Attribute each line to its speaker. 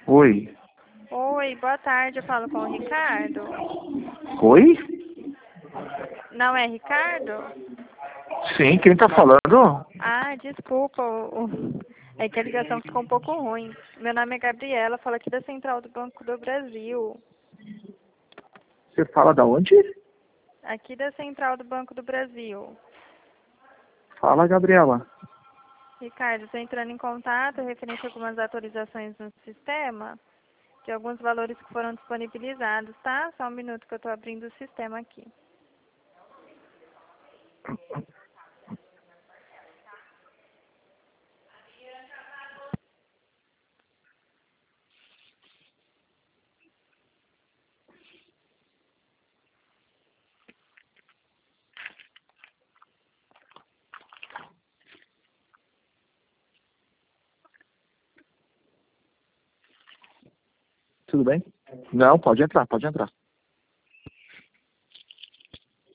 Speaker 1: Oi.
Speaker 2: Oi, boa tarde, eu falo com o Ricardo.
Speaker 1: Oi?
Speaker 2: Não é Ricardo?
Speaker 1: Sim, quem tá falando?
Speaker 2: Ah, desculpa, é que a ligação ficou um pouco ruim. Meu nome é Gabriela, falo aqui da Central do Banco do Brasil.
Speaker 1: Você fala da onde?
Speaker 2: Aqui da Central do Banco do Brasil.
Speaker 1: Fala, Gabriela.
Speaker 2: Ricardo, estou entrando em contato referente a algumas atualizações no sistema de alguns valores que foram disponibilizados, tá? Só um minuto que eu estou abrindo o sistema aqui.
Speaker 1: Tudo bem? Não, pode entrar, pode entrar.